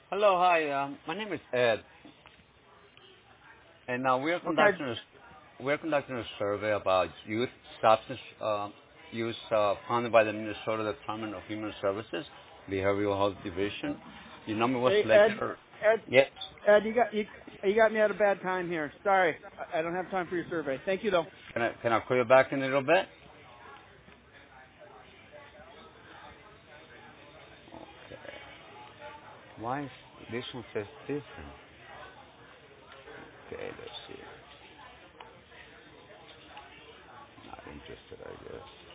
Hello, hi. My name is Ed, and Okay. we're conducting a survey about youth substance use funded by the Minnesota Department of Human Services, Behavioral Health Division. Your number was Hey, Ed. selected. Ed. Yes. Ed, you got me at a bad time here. Sorry, I don't have time for your survey. Thank you though. Can I call you back in a little bit? Okay. Why is this one says different? Okay, let's see. Not interested, I guess.